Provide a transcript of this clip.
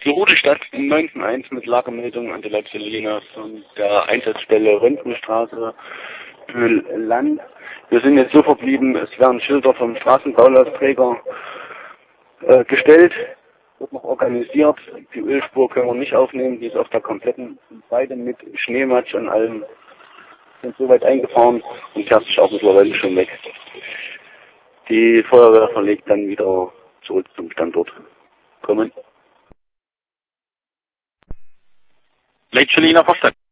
Die Rudelstadt im 9.1 mit Lagemeldung an die Leipzig-Linie von der Einsatzstelle Röntgenstraße, Böhl-Land. Wir sind jetzt so verblieben, es werden Schilder vom Straßenbaulausträger gestellt, wird noch organisiert. Die Ölspur können wir nicht aufnehmen, die ist auf der kompletten Seite mit Schneematsch und allem. Sind soweit eingefahren und fährt sich auch mittlerweile schon weg. Die Feuerwehr verlegt dann wieder zurück zum Standort. Kommen. Leipzig-Linie verstanden.